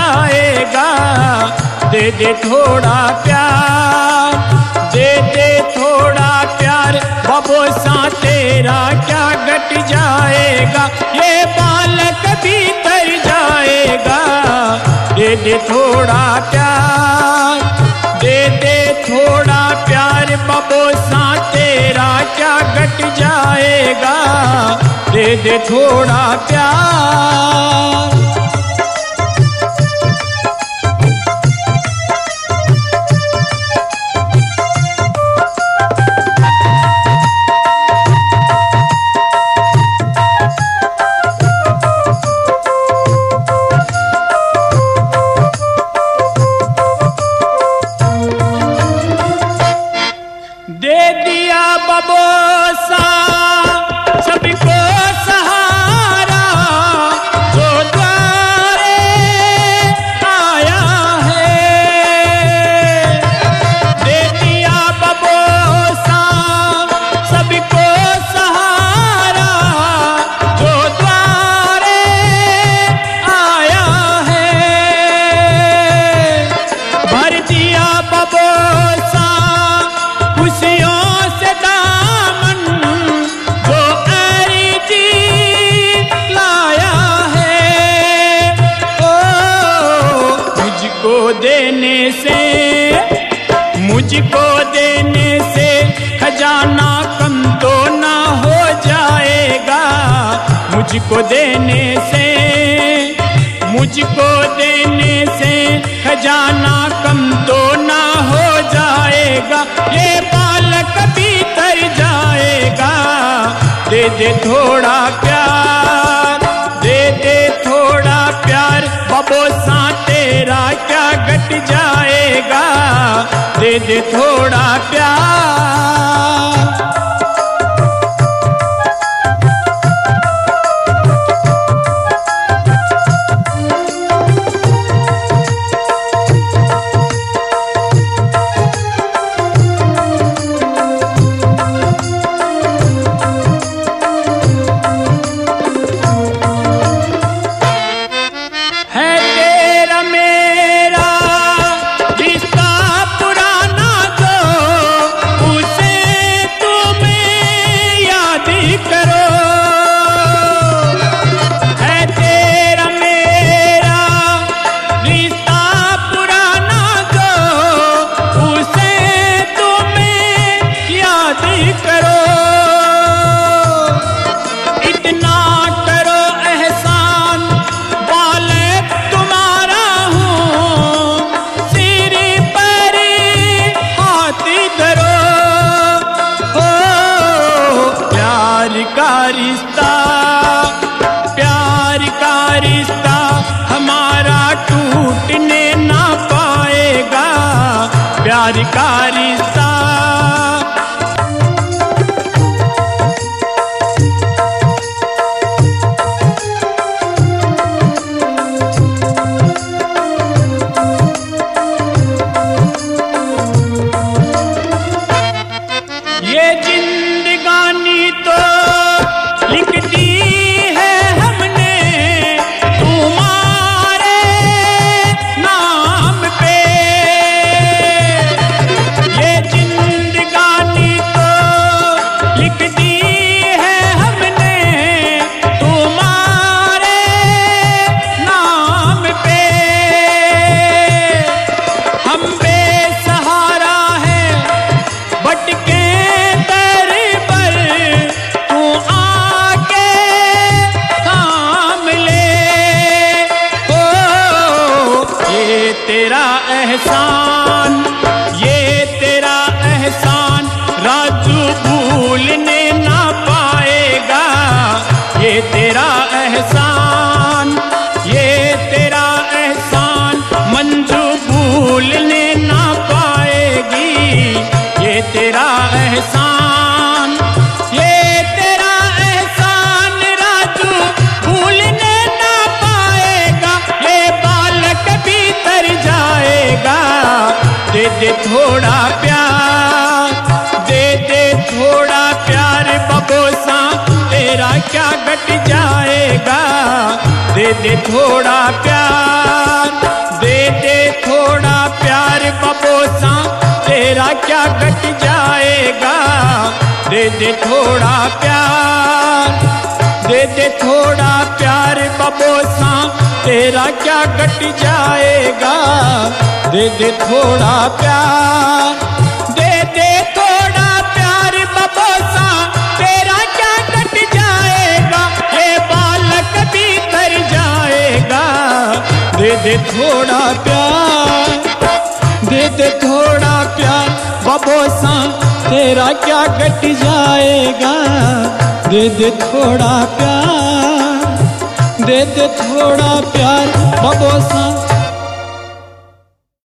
जाएगा। दे दे थोड़ा प्यार, दे दे थोड़ा प्यार, बबोसा तेरा क्या घट जाएगा। ये बालक भी तर जाएगा। दे दे थोड़ा प्यार, दे दे थोड़ा प्यार, बबोसा तेरा क्या घट जाएगा। दे दे थोड़ा प्यार। दे दिया बबोसा सबको सहारा, जो द्वारे आया है। दे दिया बबोसा सबको सहारा, जो द्वारे आया है। भर दिया बबोसा खुशियों से दामन, जो अर्जी लाया है। ओ मुझको देने से, मुझको देने से खजाना कम तो ना हो जाएगा। मुझको देने से, मुझको देने से खजाना कम तो ना हो जाएगा। ये बालक भी तर जाएगा। दे दे थोड़ा प्यार, दे दे थोड़ा प्यार, बबोसा तेरा क्या घट जाएगा। दे दे थोड़ा प्यार। प्यार का रिश्ता हमारा टूटने ना पाएगा। प्यार का रिश्ता, ये जिंदगानी तो लिखती है हमने तुम्हारे नाम पे। ये जिंदगानी तो लिखती है हमने तुम्हारे नाम पे। हम बेसहारा हैं भटके तेरा एहसान, ये तेरा एहसान राजू भूलने ना पाएगा। ये तेरा एहसान, ये तेरा एहसान मंजू भूलने ना पाएगी। ये तेरा एहसान, ये तेरा एहसान राजू भूलने ना पाएगा। ये बालक भी तर जाएगा। दे दे थोड़ा प्यार, दे दे थोड़ा प्यार, बबोसा तेरा क्या घट जाएगा। दे दे थोड़ा प्यार। दे दे थोड़ा प्यार, दे दे थोड़ा प्यार बबोसा, तेरा क्या घट जाएगा। दे दे थोड़ा प्यार, दे दे थोड़ा प्यार बबोसा, तेरा क्या घट जाएगा। ये बालक भी तर जाएगा। दे दे थोड़ा प्यार, दे दे थोड़ा प्यार बबोसा, तेरा क्या घट जाएगा। दे दे थोड़ा प्यार, दे दे थोड़ा प्यार बबोसा।